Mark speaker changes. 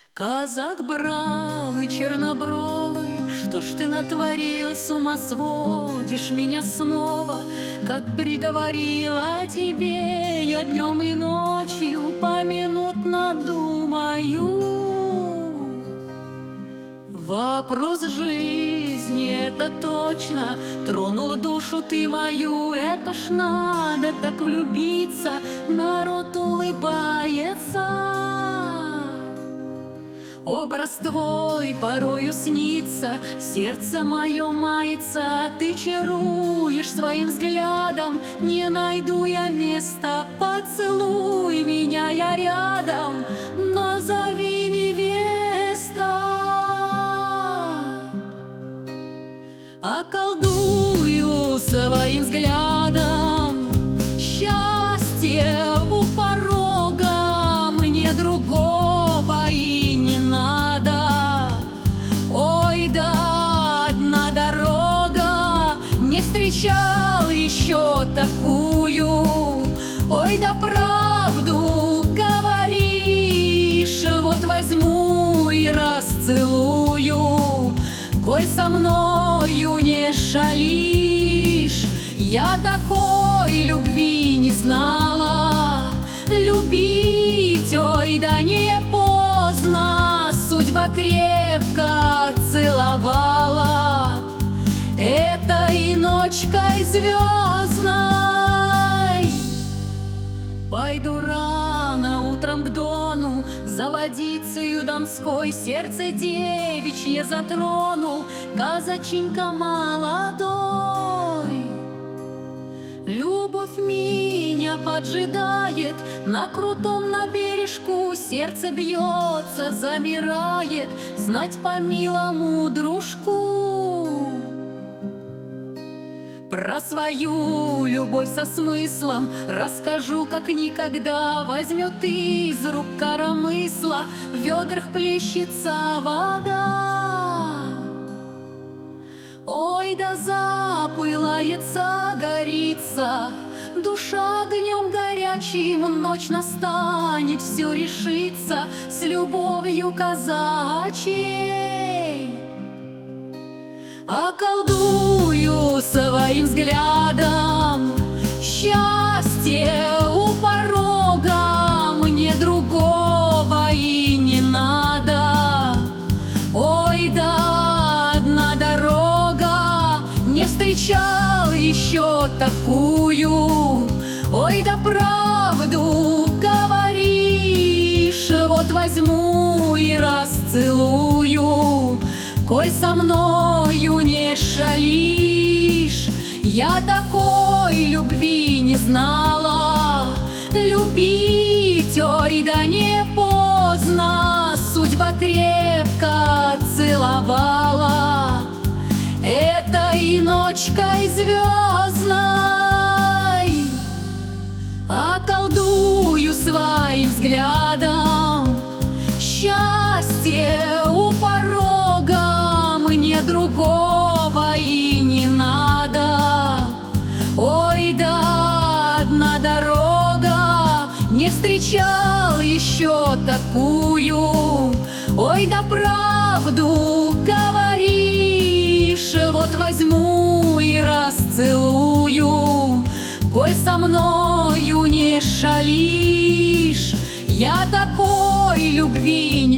Speaker 1: Казак бравый, чернобровый, что ж ты натворил, с ума сводишь меня снова. Как приговорила тебе, я днем и ночью поминутно думаю. Вопрос жизни, это точно, тронул душу ты мою. Это ж надо так влюбиться, народ улыбается. Образ твой порою снится, сердце мое мается. Ты чаруешь своим взглядом, не найду я места. Поцелуй меня, я рядом, назови невеста. Околдую своим взглядом, счастье у порога, мне другого и не надо. Ой, да одна дорога, не встречал еще такую. Ой, да правду говоришь, вот возьму и расцелую. Коль со мною не шалишь, я такой любви не знала. Любить, ой, да не поздно, судьба крепко целовала этой ночкой звездной. Пойду рано утром к дону, за водицею домской сердце девичье затрону, казаченька молодой. Любовь меня поджидает, на крутом на бережку сердце бьется, замирает, знать по милому дружку. Про свою любовь со смыслом расскажу, как никогда. Возьмет из рук коромысла, в ведрах плещется вода. Ой, да запылается, горится душа огнем горячим, ночь настанет, все решится с любовью казачьей. Околдую своим взглядом, счастье у порога, мне другого и не надо. Ой, да одна дорога, не встречал еще такую. Ой, да правду говоришь, вот возьму и расцелую. Коль со мною не шалишь, я такой любви не знала. Любить, ой, да не поздно, судьба крепко целовала этой ночкой звездной. Околдую своим взглядом, счастье у порога, мне другого и не надо. Ой, да одна дорога, не встречал еще такую. Ой, да правду говоришь, вот возьму и расцелую. Коль со мною не шалишь, я такой любви не